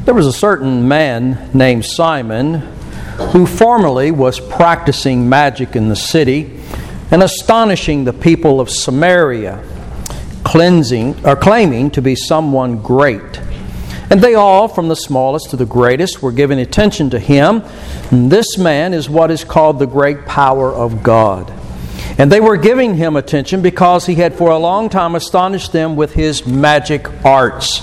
There was a certain man named Simon who formerly was practicing magic in the city and astonishing the people of Samaria, claiming to be someone great. And they all, from the smallest to the greatest, were giving attention to him. And this man is what is called the great power of God. And they were giving him attention because he had for a long time astonished them with his magic arts.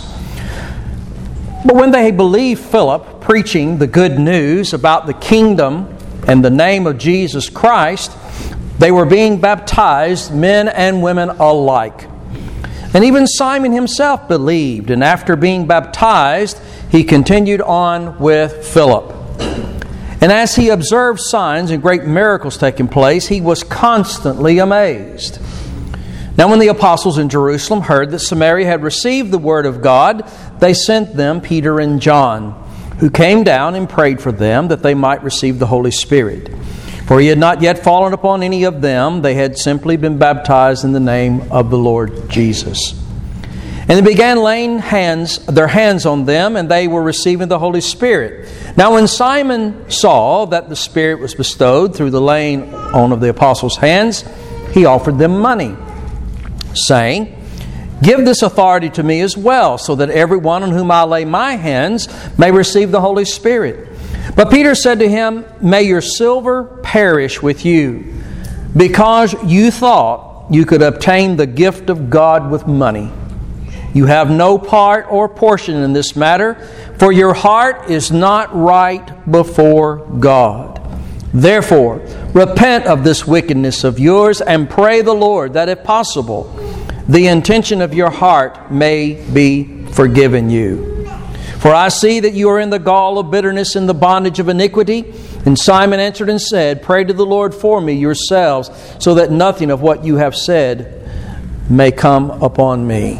But when they believed Philip preaching the good news about the kingdom and the name of Jesus Christ, they were being baptized, men and women alike. And even Simon himself believed, and after being baptized, he continued on with Philip. And as he observed signs and great miracles taking place, he was constantly amazed. Now when the apostles in Jerusalem heard that Samaria had received the word of God, they sent them Peter and John, who came down and prayed for them that they might receive the Holy Spirit. For he had not yet fallen upon any of them. They had simply been baptized in the name of the Lord Jesus. And they began laying their hands on them, and they were receiving the Holy Spirit. Now when Simon saw that the Spirit was bestowed through the laying on of the apostles' hands, he offered them money, saying, "Give this authority to me as well, so that everyone on whom I lay my hands may receive the Holy Spirit." But Peter said to him, "May your silver perish with you, because you thought you could obtain the gift of God with money. You have no part or portion in this matter, for your heart is not right before God. Therefore, repent of this wickedness of yours and pray the Lord that, if possible, the intention of your heart may be forgiven you. For I see that you are in the gall of bitterness and the bondage of iniquity." And Simon answered and said, "Pray to the Lord for me yourselves, so that nothing of what you have said may come upon me."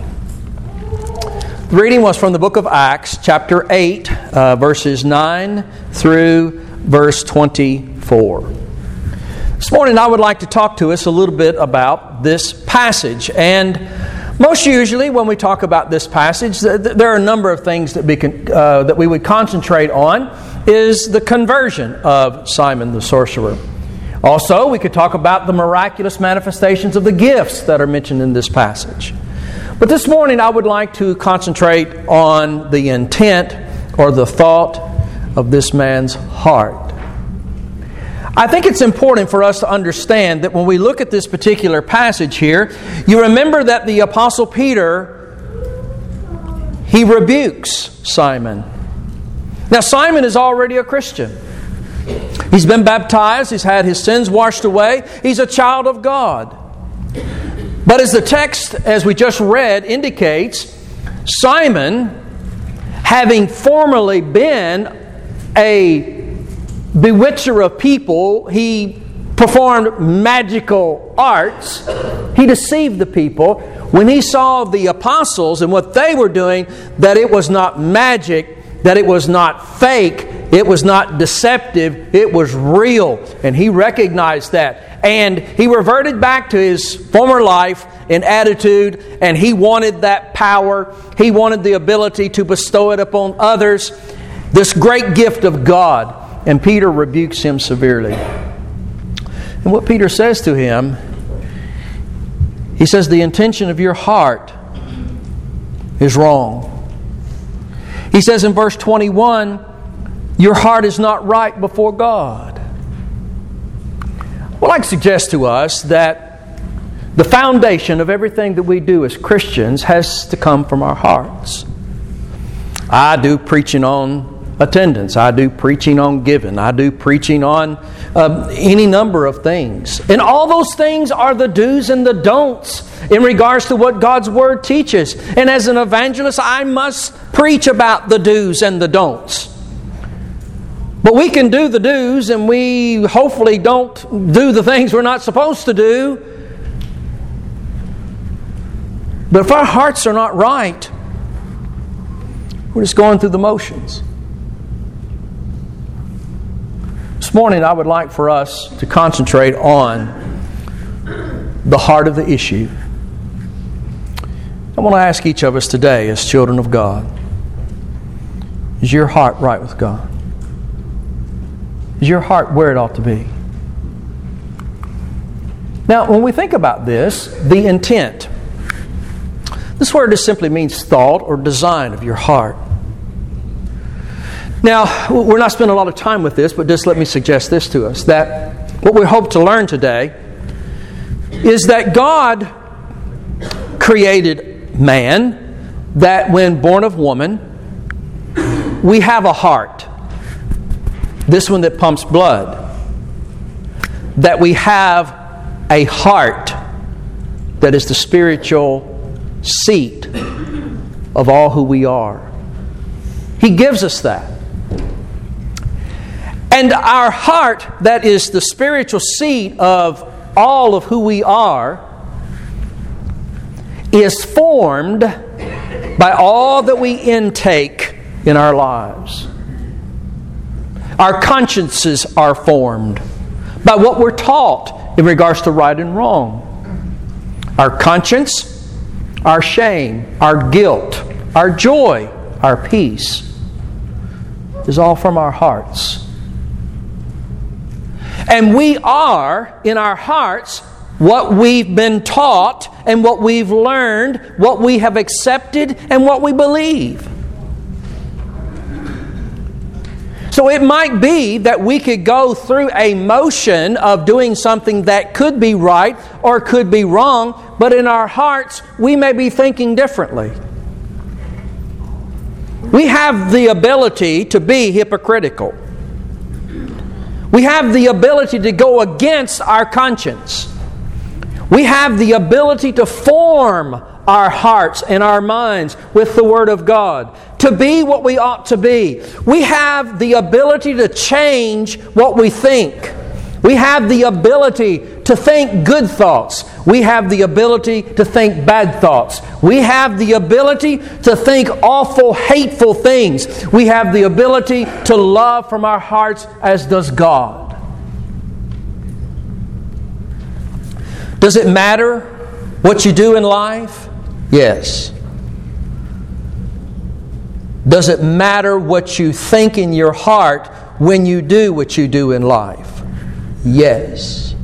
The reading was from the book of Acts, chapter 8, verses 9 through verse 24. This morning I would like to talk to us a little bit about this passage. And most usually when we talk about this passage, there are a number of things that we would concentrate on. Is the conversion of Simon the sorcerer. Also, we could talk about the miraculous manifestations of the gifts that are mentioned in this passage. But this morning I would like to concentrate on the intent or the thought of this man's heart. I think it's important for us to understand that when we look at this particular passage here, you remember that the Apostle Peter, he rebukes Simon. Now Simon is already a Christian. He's been baptized. He's had his sins washed away. He's a child of God. But as the text, as we just read, indicates, Simon, having formerly been a bewitcher of people, he performed magical arts. He deceived the people. When he saw the apostles and what they were doing, that it was not magic, that it was not fake, it was not deceptive, it was real. And he recognized that. And he reverted back to his former life and attitude, and he wanted that power. He wanted the ability to bestow it upon others. This great gift of God. And Peter rebukes him severely. And what Peter says to him, he says, the intention of your heart is wrong. He says in verse 21, your heart is not right before God. Well, I'd suggest to us that the foundation of everything that we do as Christians has to come from our hearts. I do preaching on attendance. I do preaching on giving. I do preaching on any number of things. And all those things are the do's and the don'ts in regards to what God's Word teaches. And as an evangelist, I must preach about the do's and the don'ts. But we can do the do's and we hopefully don't do the things we're not supposed to do. But if our hearts are not right, we're just going through the motions. This morning I would like for us to concentrate on the heart of the issue. I want to ask each of us today as children of God, Is your heart right with God? Is your heart where it ought to be? Now, when we think about this, the intent. This word just simply means thought or design of your heart. Now, we're not spending a lot of time with this, but just let me suggest this to us, that what we hope to learn today is that God created man, that when born of woman, we have a heart, this one that pumps blood, that we have a heart that is the spiritual seat of all who we are. He gives us that. And our heart, that is the spiritual seat of all of who we are, is formed by all that we intake in our lives. Our consciences are formed by what we're taught in regards to right and wrong. Our conscience, our shame, our guilt, our joy, our peace is all from our hearts. And we are, in our hearts, what we've been taught and what we've learned, what we have accepted and what we believe. So it might be that we could go through a motion of doing something that could be right or could be wrong, but in our hearts we may be thinking differently. We have the ability to be hypocritical. We have the ability to go against our conscience. We have the ability to form our hearts and our minds with the Word of God, to be what we ought to be. We have the ability to change what we think. We have the ability to think good thoughts. We have the ability to think bad thoughts. We have the ability to think awful, hateful things. We have the ability to love from our hearts as does God. Does it matter what you do in life? Yes. Does it matter what you think in your heart when you do what you do in life? Yes.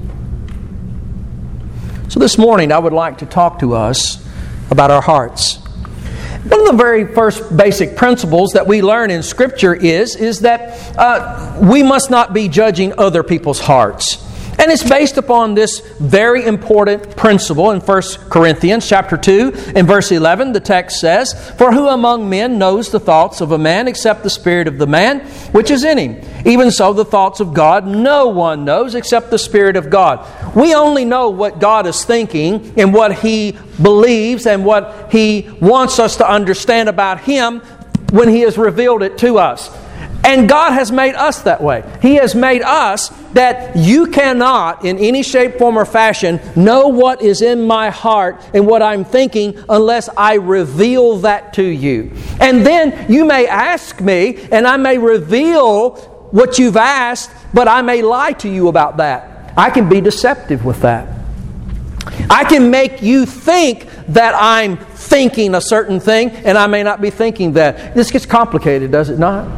So this morning I would like to talk to us about our hearts. One of the very first basic principles that we learn in Scripture is that we must not be judging other people's hearts. And it's based upon this very important principle in 1 Corinthians chapter 2 and verse 11. The text says, "For who among men knows the thoughts of a man except the spirit of the man which is in him? Even so the thoughts of God no one knows except the Spirit of God." We only know what God is thinking and what He believes and what He wants us to understand about Him when He has revealed it to us. And God has made us that way. He has made us that you cannot, in any shape, form, or fashion, know what is in my heart and what I'm thinking unless I reveal that to you. And then you may ask me, and I may reveal what you've asked, but I may lie to you about that. I can be deceptive with that. I can make you think that I'm thinking a certain thing, and I may not be thinking that. This gets complicated, does it not?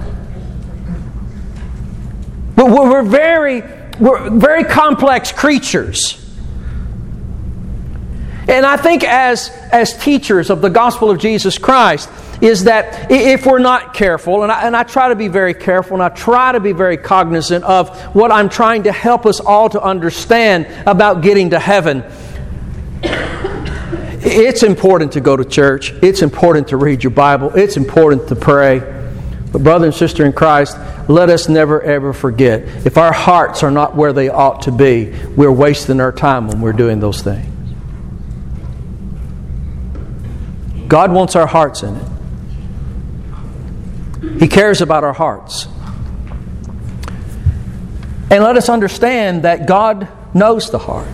But we're very complex creatures. And I think as teachers of the gospel of Jesus Christ, is that if we're not careful, and I try to be very careful, and I try to be very cognizant of what I'm trying to help us all to understand about getting to heaven. It's important to go to church. It's important to read your Bible. It's important to pray. But brother and sister in Christ, let us never ever forget, if our hearts are not where they ought to be, we're wasting our time when we're doing those things. God wants our hearts in it. He cares about our hearts. And let us understand that God knows the heart.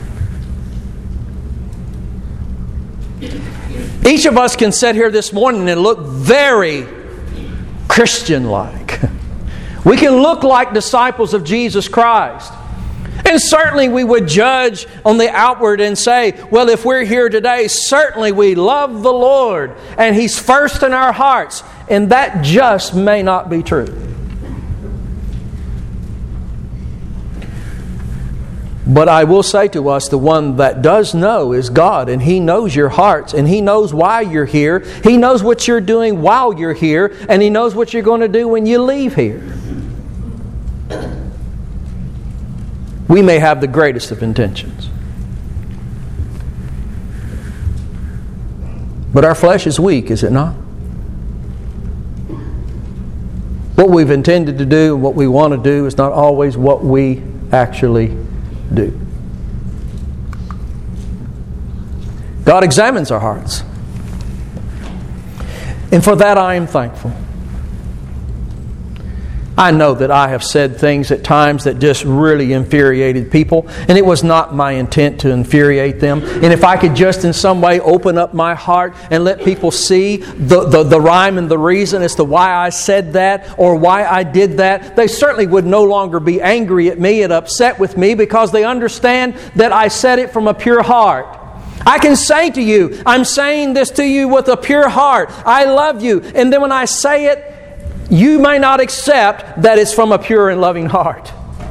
Each of us can sit here this morning and look very Christian-like. We can look like disciples of Jesus Christ. And certainly we would judge on the outward and say, well, if we're here today, certainly we love the Lord and He's first in our hearts. and that just may not be true. But I will say to us, the one that does know is God, and He knows your hearts, and He knows why you're here. He knows what you're doing while you're here, and He knows what you're going to do when you leave here. We may have the greatest of intentions, but our flesh is weak, is it not? What we've intended to do and what we want to do is not always what we actually do. God examines our hearts. And for that I am thankful. I know that I have said things at times that just really infuriated people, and it was not my intent to infuriate them. And if I could just in some way open up my heart and let people see the rhyme and the reason as to why I said that or why I did that, they certainly would no longer be angry at me and upset with me, because they understand that I said it from a pure heart. I can say to you, I'm saying this to you with a pure heart. I love you. And then when I say it, you may not accept that it's from a pure and loving heart.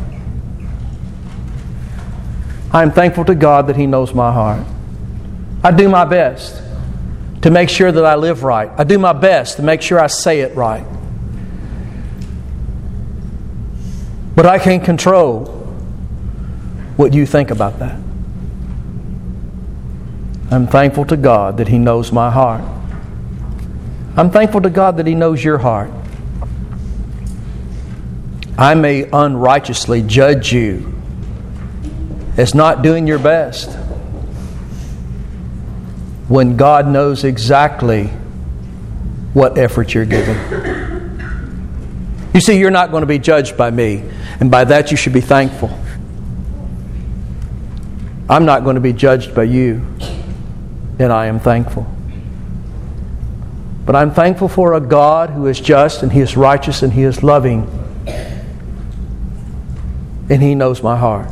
I am thankful to God that He knows my heart. I do my best to make sure that I live right. I do my best to make sure I say it right. But I can't control what you think about that. I'm thankful to God that He knows my heart. I'm thankful to God that He knows your heart. I may unrighteously judge you as not doing your best, when God knows exactly what effort you're giving. You see, you're not going to be judged by me, and by that you should be thankful. I'm not going to be judged by you, and I am thankful. But I'm thankful for a God who is just, and He is righteous, and He is loving. And He knows my heart.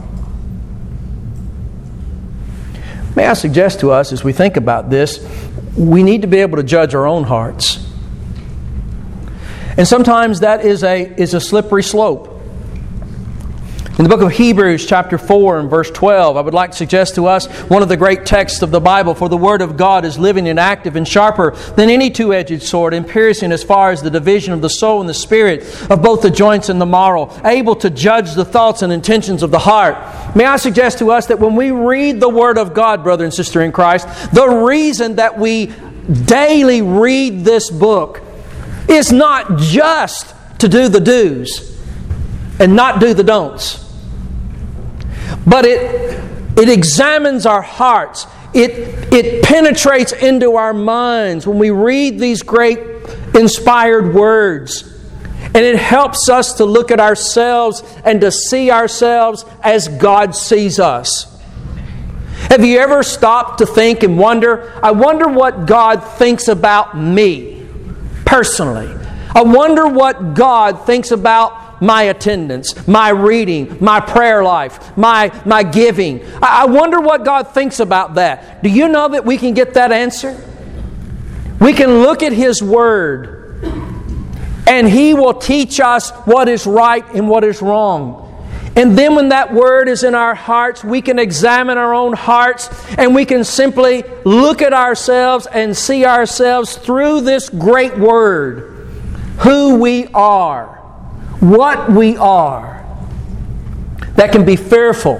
May I suggest to us, as we think about this, we need to be able to judge our own hearts. And sometimes that is a slippery slope. In the book of Hebrews chapter 4 and verse 12, I would like to suggest to us one of the great texts of the Bible. For the Word of God is living and active and sharper than any two-edged sword, and piercing as far as the division of the soul and the spirit, of both the joints and the marrow, able to judge the thoughts and intentions of the heart. May I suggest to us that when we read the Word of God, brother and sister in Christ, the reason that we daily read this book is not just to do the do's and not do the don'ts. But it examines our hearts. It penetrates into our minds when we read these great inspired words. And it helps us to look at ourselves and to see ourselves as God sees us. Have you ever stopped to think and wonder, I wonder what God thinks about me personally? I wonder what God thinks about my attendance, my reading, my prayer life, my giving. I wonder what God thinks about that. Do you know that we can get that answer? We can look at His Word, and He will teach us what is right and what is wrong. And then when that Word is in our hearts, we can examine our own hearts, and we can simply look at ourselves and see ourselves through this great Word. Who we are. What we are. That can be fearful.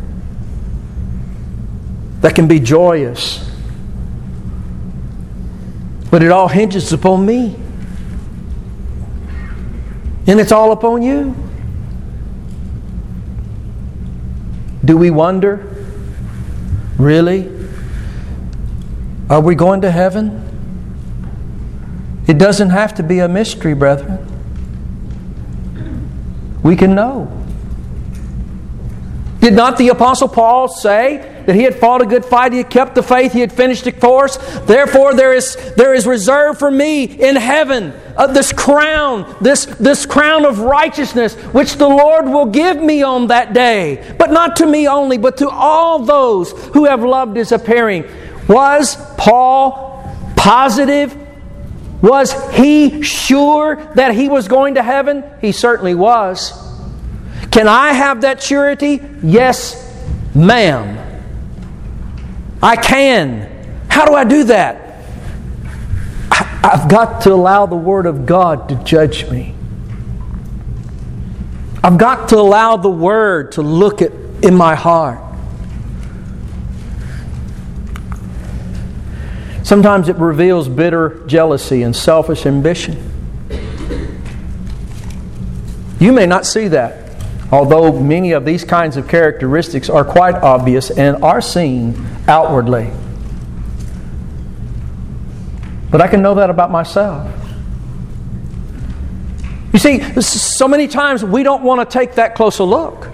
That can be joyous. But it all hinges upon me. And it's all upon you. Do we wonder? Really? Are we going to heaven? It doesn't have to be a mystery, brethren. We can know. Did not the Apostle Paul say that he had fought a good fight, he had kept the faith, he had finished the course? Therefore there is reserved for me in heaven this crown of righteousness, which the Lord will give me on that day. But not to me only, but to all those who have loved His appearing. Was Paul positive Was he sure that he was going to heaven? He certainly was. Can I have that surety? Yes, ma'am. I can. How do I do that? I've got to allow the Word of God to judge me. I've got to allow the Word to look in my heart. Sometimes it reveals bitter jealousy and selfish ambition. You may not see that, although many of these kinds of characteristics are quite obvious and are seen outwardly. But I can know that about myself. You see, so many times we don't want to take that closer look.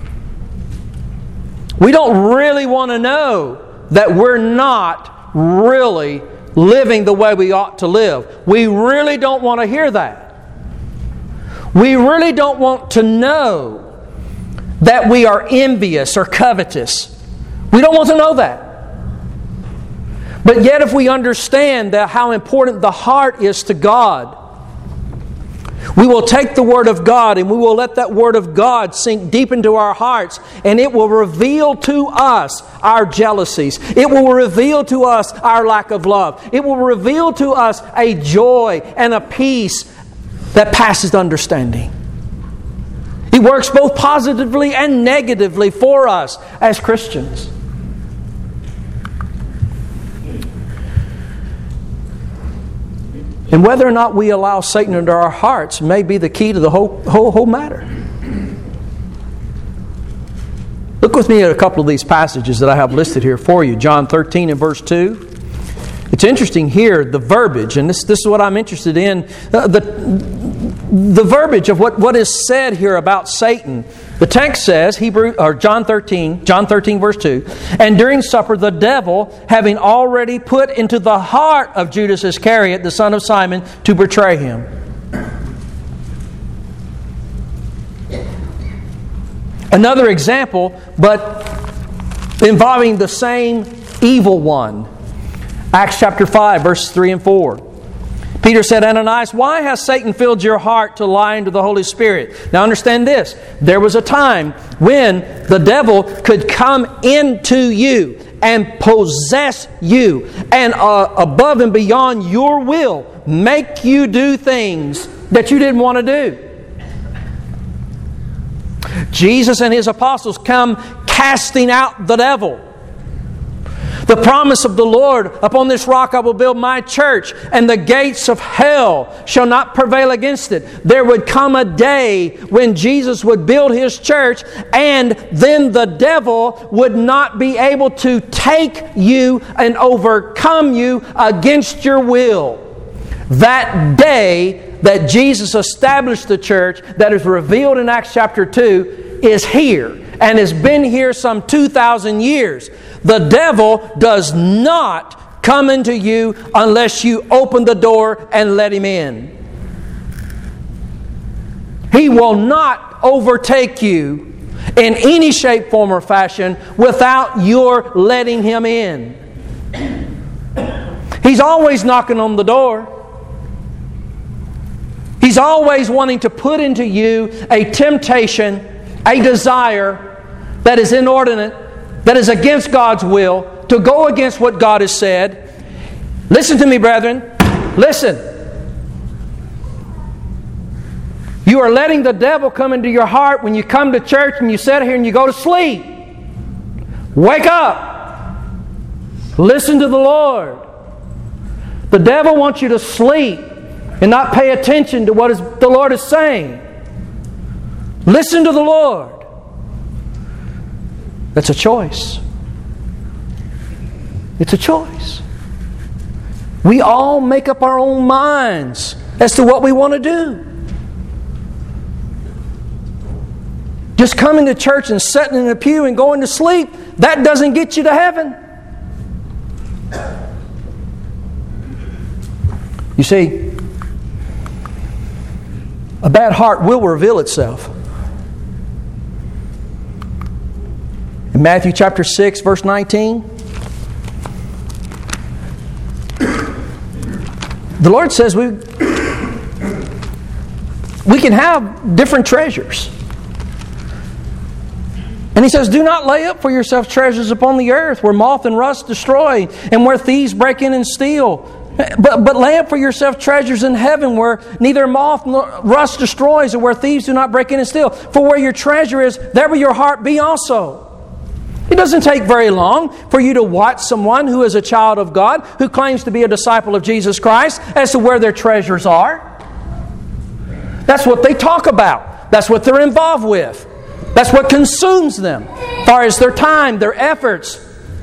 We don't really want to know that we're not really living the way we ought to live. We really don't want to hear that. We really don't want to know that we are envious or covetous. We don't want to know that. But yet if we understand that how important the heart is to God, we will take the Word of God and we will let that Word of God sink deep into our hearts, and it will reveal to us our jealousies. It will reveal to us our lack of love. It will reveal to us a joy and a peace that passes understanding. It works both positively and negatively for us as Christians. And whether or not we allow Satan into our hearts may be the key to the whole matter. Look with me at a couple of these passages that I have listed here for you. John 13 and verse 2. It's interesting here, the verbiage, and this is what I'm interested in. The verbiage of what is said here about Satan. The text says, John 13 verse 2, and during supper the devil, having already put into the heart of Judas Iscariot, the son of Simon, to betray him. Another example, but involving the same evil one. Acts chapter 5, verses 3 and 4. Peter said, Ananias, why has Satan filled your heart to lie unto the Holy Spirit? Now understand this. There was a time when the devil could come into you and possess you and above and beyond your will, make you do things that you didn't want to do. Jesus and His apostles come casting out the devil. The promise of the Lord, upon this rock I will build my church, and the gates of hell shall not prevail against it. There would come a day when Jesus would build His church, and then the devil would not be able to take you and overcome you against your will. That day that Jesus established the church, that is revealed in Acts chapter 2, is here and has been here some 2,000 years. The devil does not come into you unless you open the door and let him in. He will not overtake you in any shape, form, or fashion without your letting him in. He's always knocking on the door. He's always wanting to put into you a temptation, a desire that is inordinate, that is against God's will, to go against what God has said. Listen to me, brethren. Listen. You are letting the devil come into your heart when you come to church and you sit here and you go to sleep. Wake up. Listen to the Lord. The devil wants you to sleep and not pay attention to what the Lord is saying. Listen to the Lord. That's a choice. It's a choice. We all make up our own minds as to what we want to do. Just coming to church and sitting in a pew and going to sleep, that doesn't get you to heaven. You see, a bad heart will reveal itself. In Matthew chapter 6, verse 19. The Lord says we can have different treasures. And He says, do not lay up for yourself treasures upon the earth where moth and rust destroy and where thieves break in and steal. But lay up for yourself treasures in heaven where neither moth nor rust destroys and where thieves do not break in and steal. For where your treasure is, there will your heart be also. It doesn't take very long for you to watch someone who is a child of God, who claims to be a disciple of Jesus Christ, as to where their treasures are. That's what they talk about. That's what they're involved with. That's what consumes them, as far as their time, their efforts.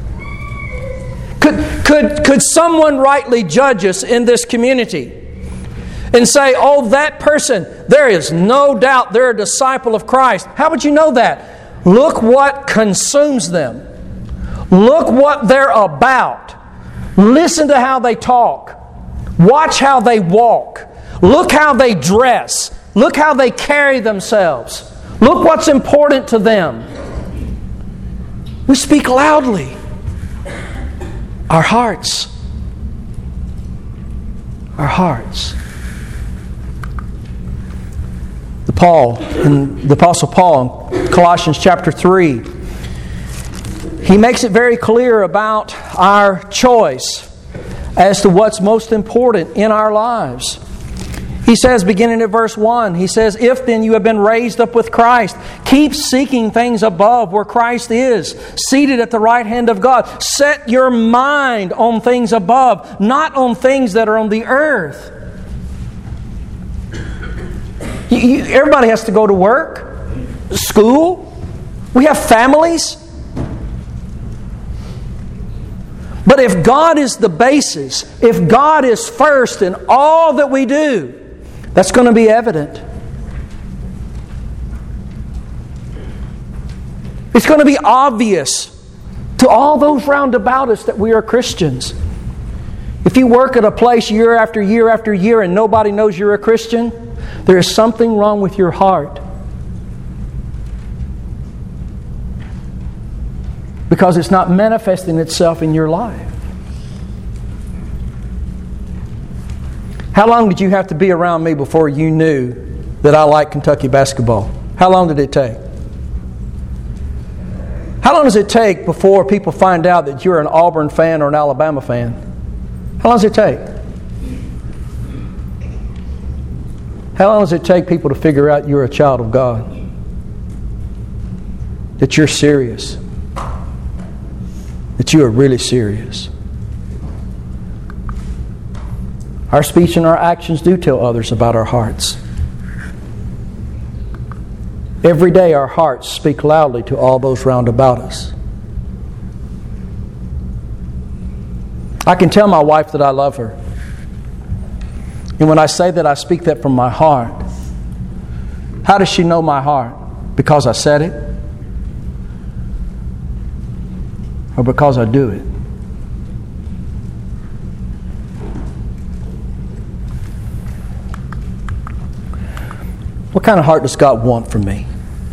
Could someone rightly judge us in this community and say, oh, that person, there is no doubt they're a disciple of Christ? How would you know that? Look what consumes them. Look what they're about. Listen to how they talk. Watch how they walk. Look how they dress. Look how they carry themselves. Look what's important to them. We speak loudly. Our hearts. Our hearts. The Apostle Paul in Colossians chapter 3, he makes it very clear about our choice as to what's most important in our lives. He says, beginning at verse 1, he says, if then you have been raised up with Christ, keep seeking things above where Christ is, seated at the right hand of God. Set your mind on things above, not on things that are on the earth. Everybody has to go to work, school. We have families. But if God is the basis, if God is first in all that we do, that's going to be evident. It's going to be obvious to all those round about us that we are Christians. If you work at a place year after year after year and nobody knows you're a Christian, there is something wrong with your heart. Because it's not manifesting itself in your life. How long did you have to be around me before you knew that I like Kentucky basketball? How long did it take? How long does it take before people find out that you're an Auburn fan or an Alabama fan? How long does it take? How long does it take people to figure out you're a child of God? That you're serious? That you are really serious? Our speech and our actions do tell others about our hearts. Every day our hearts speak loudly to all those round about us. I can tell my wife that I love her. And when I say that, I speak that from my heart. How does she know my heart? Because I said it? Or because I do it? What kind of heart does God want from me?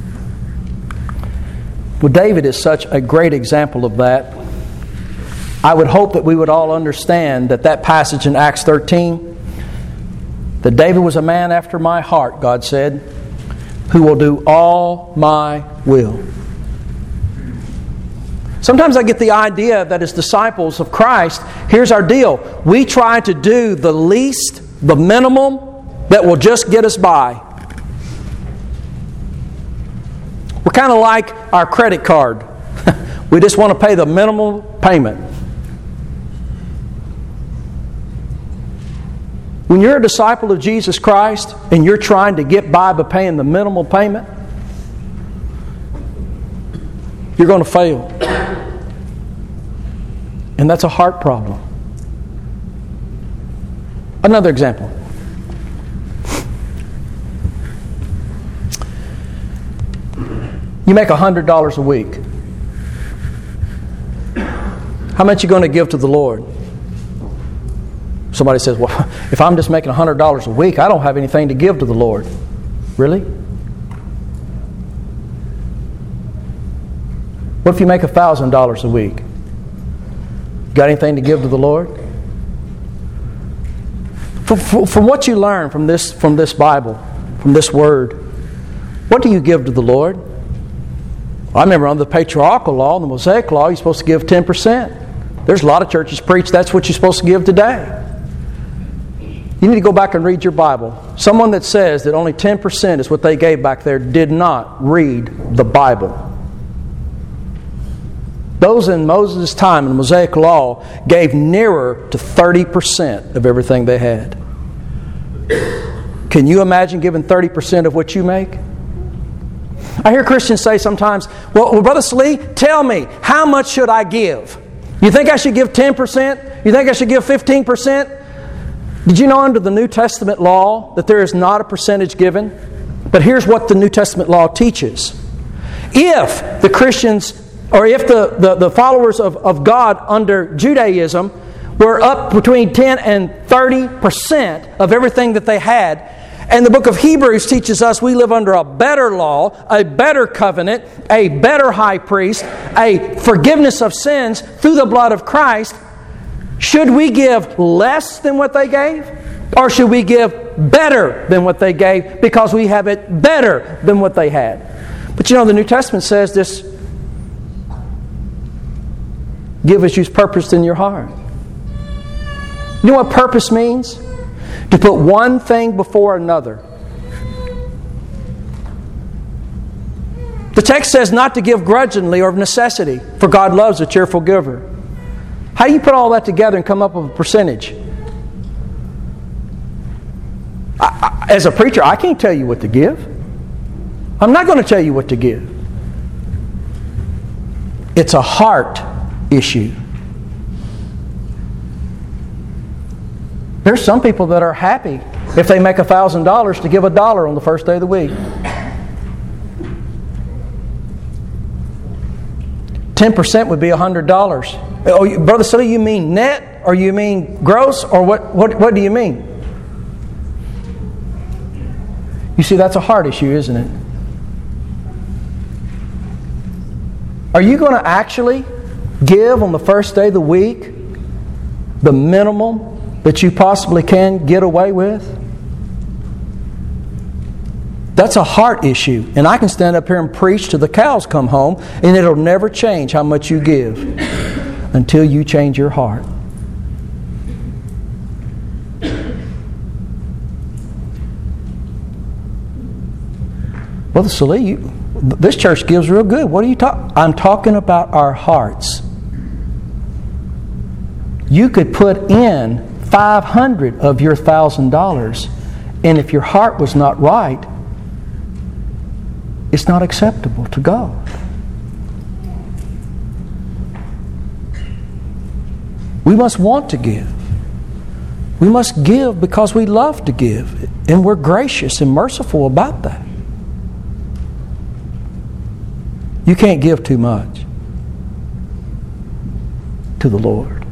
Well, David is such a great example of that. I would hope that we would all understand that passage in Acts 13, that David was a man after my heart, God said, who will do all my will. Sometimes I get the idea that as disciples of Christ, here's our deal. We try to do the least, the minimum that will just get us by. We're kind of like our credit card. We just want to pay the minimal payment. When you're a disciple of Jesus Christ and you're trying to get by paying the minimal payment, you're going to fail. And that's a heart problem. Another example. You make $100 a week. How much are you going to give to the Lord? Somebody says, well, if I'm just making $100 a week, I don't have anything to give to the Lord. Really? What if you make $1,000 a week? Got anything to give to the Lord? From what you learn from this Bible, from this Word, what do you give to the Lord? I remember under the patriarchal law, the Mosaic law, you're supposed to give 10%. There's a lot of churches preach that's what you're supposed to give today. You need to go back and read your Bible. Someone that says that only 10% is what they gave back there did not read the Bible. Those in Moses' time in the Mosaic law gave nearer to 30% of everything they had. Can you imagine giving 30% of what you make? I hear Christians say sometimes, well, Brother Salee, tell me, how much should I give? You think I should give 10%? You think I should give 15%? Did you know under the New Testament law that there is not a percentage given? But here's what the New Testament law teaches. If the Christians, or if the followers of God under Judaism were up between 10 and 30% of everything that they had, and the book of Hebrews teaches us we live under a better law, a better covenant, a better high priest, a forgiveness of sins through the blood of Christ, should we give less than what they gave? Or should we give better than what they gave because we have it better than what they had? But you know, the New Testament says this, give as you've purposed in your heart. You know what purpose means? To put one thing before another. The text says not to give grudgingly or of necessity, for God loves a cheerful giver. How do you put all that together and come up with a percentage? As a preacher, I can't tell you what to give. I'm not going to tell you what to give. It's a heart issue. There's some people that are happy if they make $1,000 to give $1 on the first day of the week. 10% would be $100. Oh, Brother Sully, you mean net, or you mean gross, or what do you mean? You see, that's a heart issue, isn't it? Are you going to actually give on the first day of the week the minimum that you possibly can get away with? That's a heart issue. And I can stand up here and preach till the cows come home, and it'll never change how much you give until you change your heart. Brother Salee, this church gives real good. What are you talking? I'm talking about our hearts. You could put in $500 of your $1,000, and if your heart was not right, it's not acceptable to God. We must want to give. We must give because we love to give, and we're gracious and merciful about that. You can't give too much to the Lord.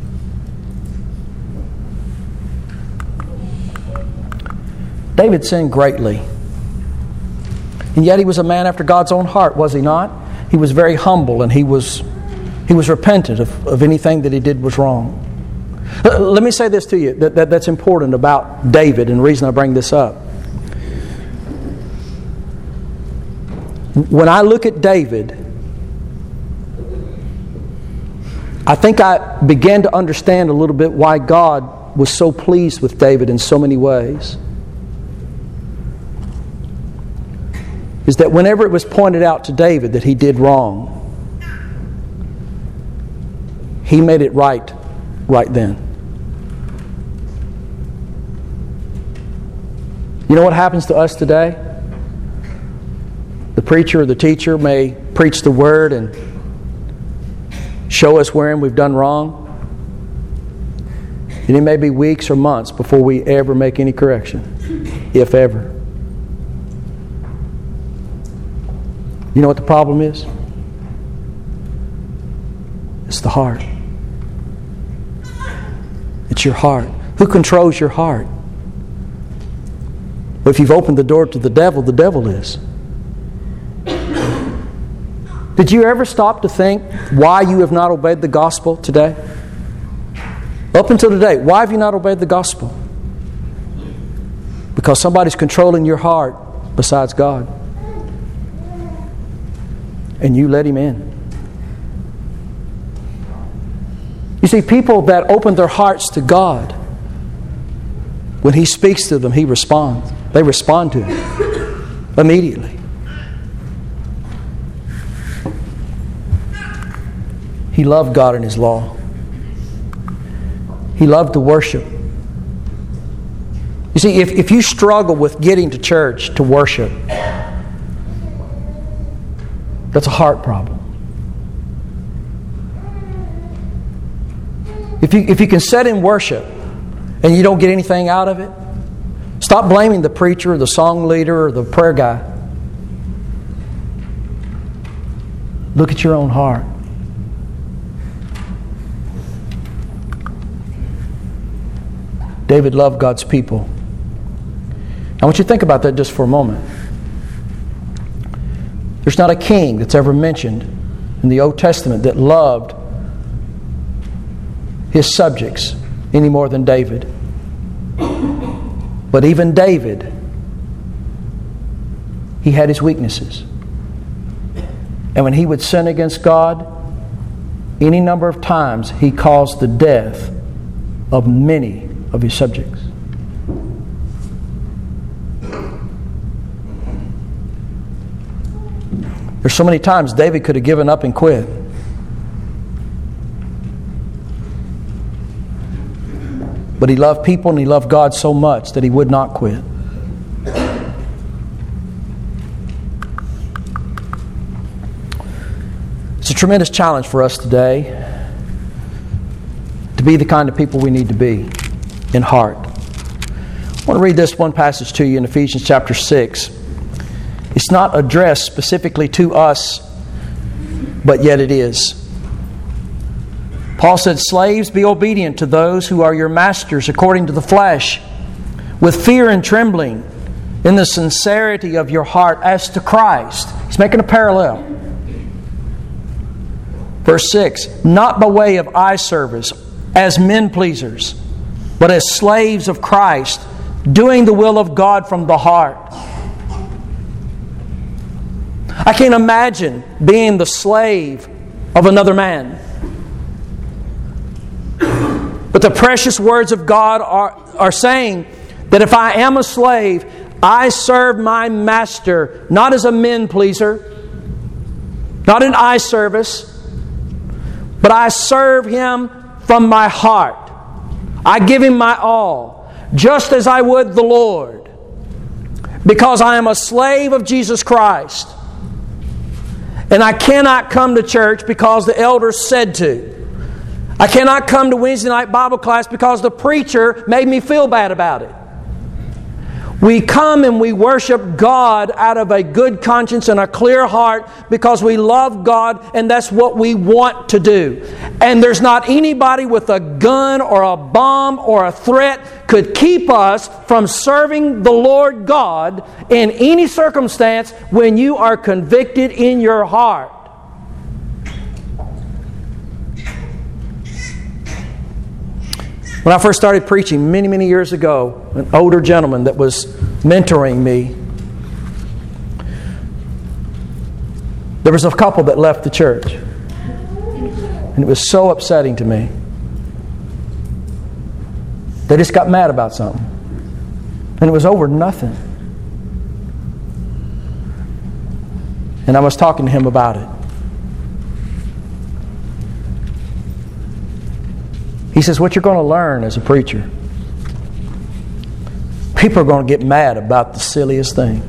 David sinned greatly. And yet he was a man after God's own heart, was he not? He was very humble, and he was repentant of anything that he did was wrong. Let me say this to you that's important about David, and the reason I bring this up. When I look at David, I think I began to understand a little bit why God was so pleased with David in so many ways. Is that whenever it was pointed out to David that he did wrong, he made it right then. You know what happens to us today? The preacher or the teacher may preach the word and show us wherein we've done wrong. And it may be weeks or months before we ever make any correction, if ever. You know what the problem is? It's the heart. It's your heart. Who controls your heart? Well, if you've opened the door to the devil is. Did you ever stop to think why you have not obeyed the gospel today? Up until today, why have you not obeyed the gospel? Because somebody's controlling your heart besides God. And you let Him in. You see, people that open their hearts to God, when He speaks to them, He responds. They respond to Him immediately. He loved God and His law. He loved to worship. You see, if you struggle with getting to church to worship, that's a heart problem. If you can sit in worship and you don't get anything out of it, stop blaming the preacher or the song leader or the prayer guy. Look at your own heart. David loved God's people. I want you to think about that just for a moment. There's not a king that's ever mentioned in the Old Testament that loved his subjects any more than David. But even David, he had his weaknesses. And when he would sin against God, any number of times he caused the death of many of his subjects. There's so many times David could have given up and quit. But he loved people and he loved God so much that he would not quit. It's a tremendous challenge for us today to be the kind of people we need to be in heart. I want to read this one passage to you in Ephesians chapter 6. It's not addressed specifically to us, but yet it is. Paul said, "Slaves, be obedient to those who are your masters according to the flesh, with fear and trembling, in the sincerity of your heart as to Christ." He's making a parallel. Verse 6, "Not by way of eye service, as men pleasers, but as slaves of Christ, doing the will of God from the heart." I can't imagine being the slave of another man. But the precious words of God are saying that if I am a slave, I serve my master not as a men pleaser, not in eye service, but I serve him from my heart. I give him my all, just as I would the Lord, because I am a slave of Jesus Christ. And I cannot come to church because the elders said to. I cannot come to Wednesday night Bible class because the preacher made me feel bad about it. We come and we worship God out of a good conscience and a clear heart because we love God and that's what we want to do. And there's not anybody with a gun or a bomb or a threat could keep us from serving the Lord God in any circumstance when you are convicted in your heart. When I first started preaching many, many years ago, an older gentleman that was mentoring me, there was a couple that left the church. And it was so upsetting to me. They just got mad about something. And it was over nothing. And I was talking to him about it. He says, what you're going to learn as a preacher, people are going to get mad about the silliest thing.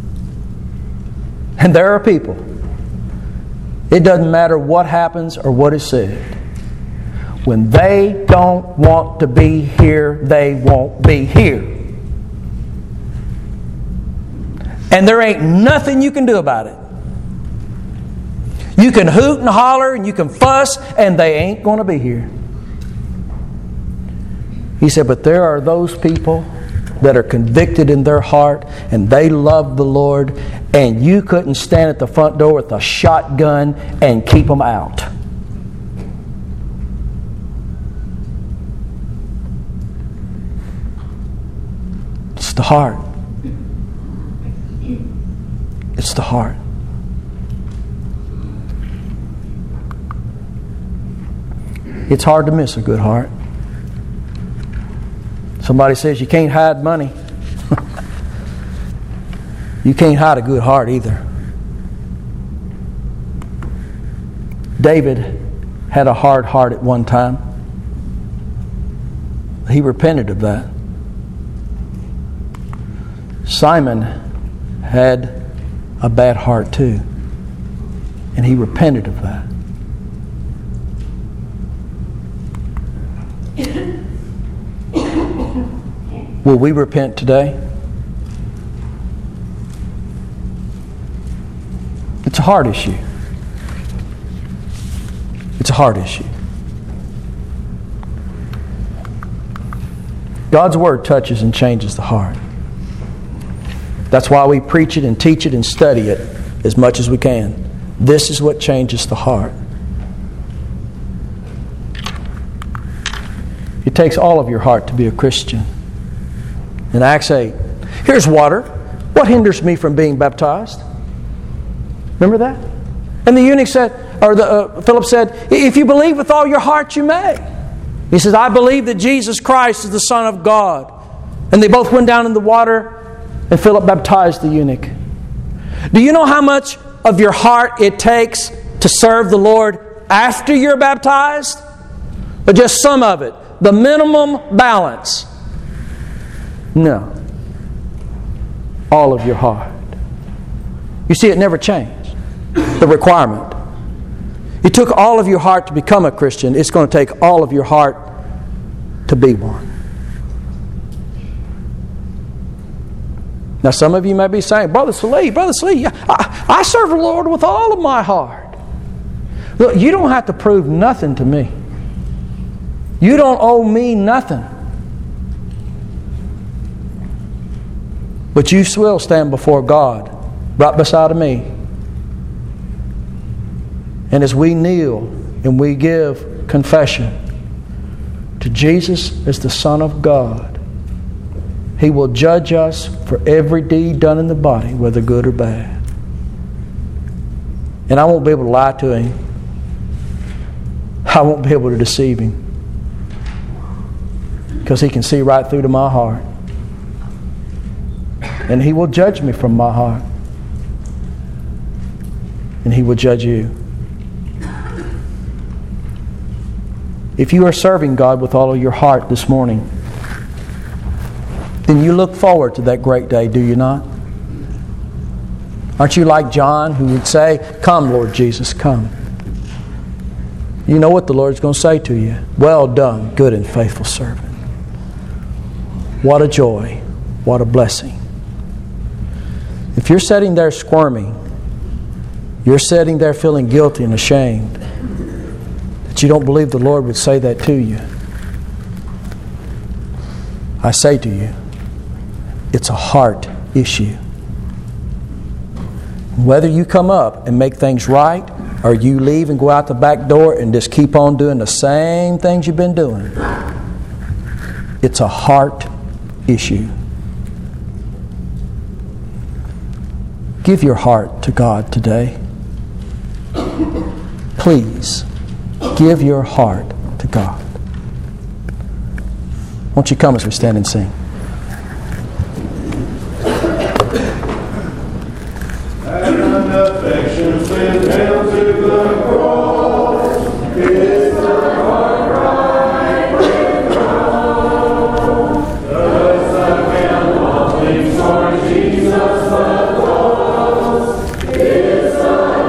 And there are people, it doesn't matter what happens or what is said. When they don't want to be here, they won't be here. And there ain't nothing you can do about it. You can hoot and holler and you can fuss, and they ain't going to be here. He said, but there are those people that are convicted in their heart and they love the Lord, and you couldn't stand at the front door with a shotgun and keep them out. It's the heart. It's the heart. It's hard to miss a good heart. Somebody says you can't hide money. You can't hide a good heart either. David had a hard heart at one time. He repented of that. Simon had a bad heart too, and he repented of that. Will we repent today? It's a heart issue. It's a heart issue. God's Word touches and changes the heart. That's why we preach it and teach it and study it as much as we can. This is what changes the heart. It takes all of your heart to be a Christian. In Acts 8, here's water. What hinders me from being baptized? Remember that? And the eunuch said, Philip said, if you believe with all your heart, you may. He says, I believe that Jesus Christ is the Son of God. And they both went down in the water, and Philip baptized the eunuch. Do you know how much of your heart it takes to serve the Lord after you're baptized? Or just some of it? The minimum balance? No. All of your heart. You see, it never changed. The requirement. It took all of your heart to become a Christian. It's going to take all of your heart to be one. Now, some of you may be saying, Brother Salee, I serve the Lord with all of my heart. Look, you don't have to prove nothing to me. You don't owe me nothing. But you will stand before God, right beside of me. And as we kneel and we give confession to Jesus as the Son of God, He will judge us for every deed done in the body, whether good or bad. And I won't be able to lie to Him. I won't be able to deceive Him. Because He can see right through to my heart. And He will judge me from my heart. And He will judge you. If you are serving God with all of your heart this morning, then you look forward to that great day, do you not? Aren't you like John, who would say, "Come, Lord Jesus, come"? You know what the Lord's going to say to you. Well done, good and faithful servant. What a joy. What a blessing. If you're sitting there squirming, you're sitting there feeling guilty and ashamed that you don't believe the Lord would say that to you, I say to you, it's a heart issue. Whether you come up and make things right, or you leave and go out the back door and just keep on doing the same things you've been doing, it's a heart issue. Give your heart to God today. Please, give your heart to God. Won't you come as we stand and sing?